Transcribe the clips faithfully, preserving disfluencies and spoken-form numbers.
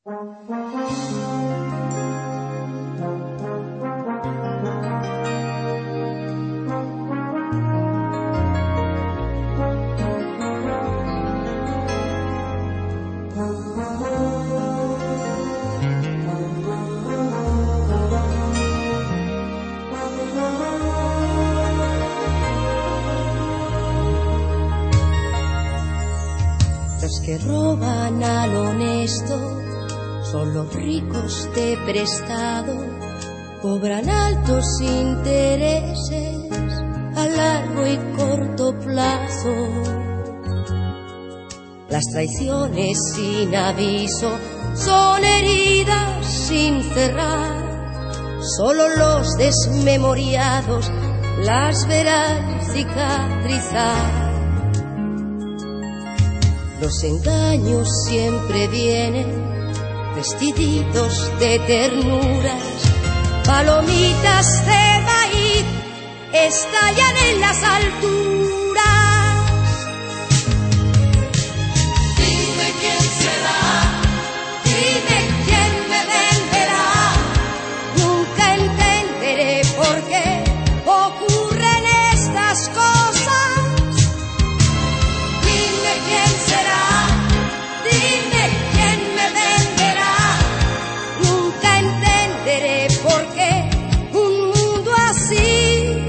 Los que roban al honesto son los ricos de prestado, cobran altos intereses a largo y corto plazo. Las traiciones sin aviso son heridas sin cerrar, solo los desmemoriados las verán cicatrizar. Los engaños siempre vienen vestiditos de ternuras, palomitas de maíz estallan en las alturas. Dime quién será, dime quién me venderá. Nunca entenderé por qué ocurren estas cosas. Dime quién será, dime quién me venderá. Nunca entenderé por qué un mundo así.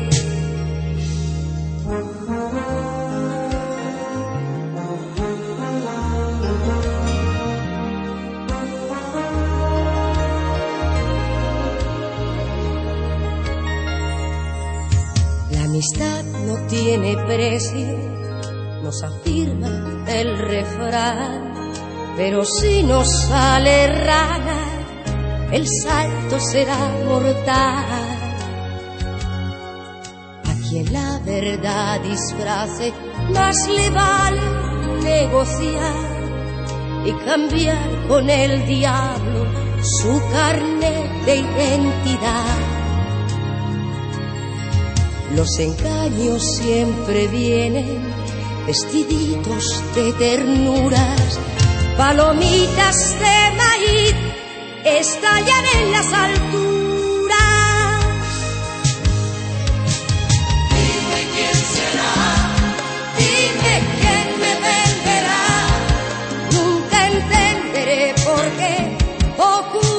La amistad no tiene precio, nos afirma el refrán, pero si nos sale rana, el salto será mortal. A quien la verdad disfrace, más le vale negociar y cambiar con el diablo su carnet de identidad. Los engaños siempre vienen vestiditos de ternuras, palomitas de maíz estallan en las alturas. Dime quién será, dime quién me venderá. Nunca entenderé por qué ocurre